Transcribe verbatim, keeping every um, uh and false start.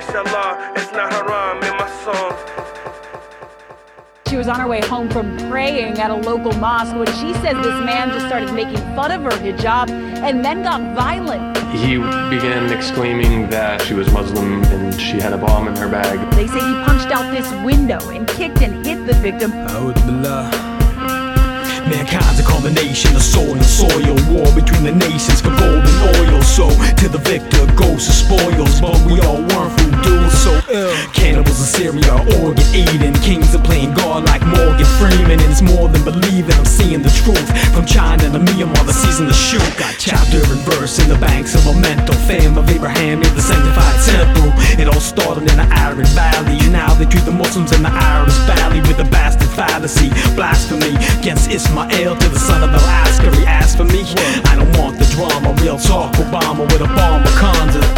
Inshallah, it's not haram in my songs. She was on her way home from praying at a local mosque when she says this man just started making fun of her hijab and then got violent. He began exclaiming that she was Muslim and she had a bomb in her bag. They say he punched out this window and kicked and hit the victim. Mankind's a combination of soul and soil, war between the nations for gold and oil. So to the victor goes the spoils, but we all weren't from doing so ill. Cannibals in Syria, organ eating, kings are playing God like Morgan Freeman. And it's more than believing, I'm seeing the truth. From China to Myanmar, the season to shoot. Got chapter and verse in the banks of memento. Fame of Abraham in the sanctified temple. It all started in the arid valley. Now they treat the Muslims in the Irish valley with a bastard fallacy, blasphemy against Ismail to the son of Al-Askari. Ask for me, I don't want the drama. Real talk, Obama with a bomb of condoms.